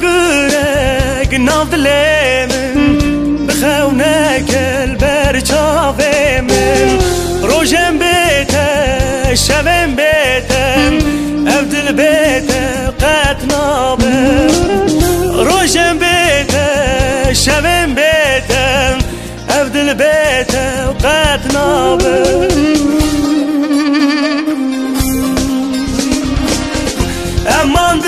برگ ناف دل من بخونک البرچاو من روشم بیته شبم بیتم افدل بیته قد نابم روشم بیته شبم بیتم افدل بیته قد نابم امان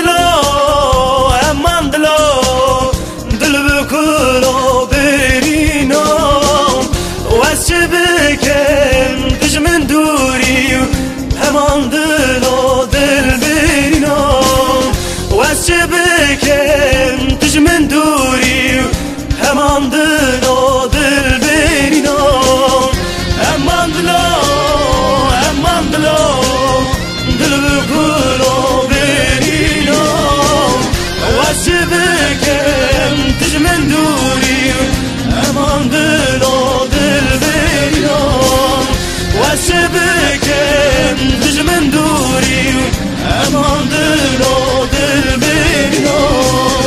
دلو دل بکلو برینو واسه بکن دشمن دوری امان دلو دل برینو واسه بکن دشمن دوری امان دلو دل برینو امان دلو دل بکلو سبكم تجمن دوري امان دلو دل بينهم وسبكم تجمن دوري امان دلو دل بينهم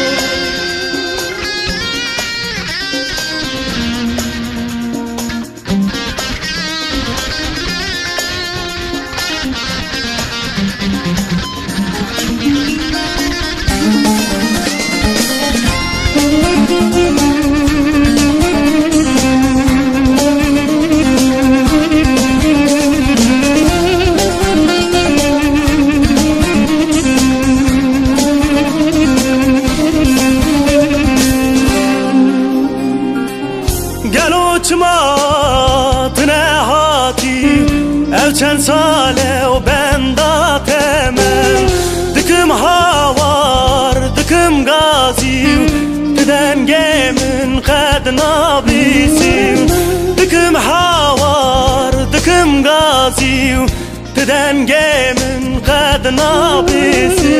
ما تنهاتي او چند ساله و بنداتم دکم هاوار دکم غازی تدنگه من قد نابیسی دکم هاوار دکم غازی تدنگه من قد نابیسی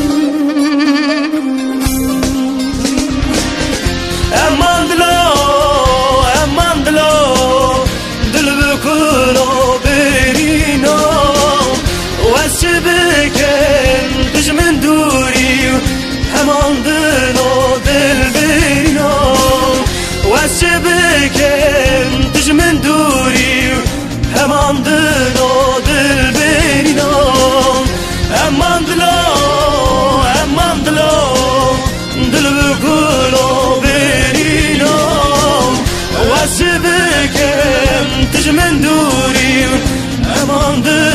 امان دل بکلو برینو واسبکن دشمن دوری امان دلو دل برینو واسبکن دشمن دوری امان دلو دل برینو امان دلو دل بکلو برینو واسبكم تجمن دوري امان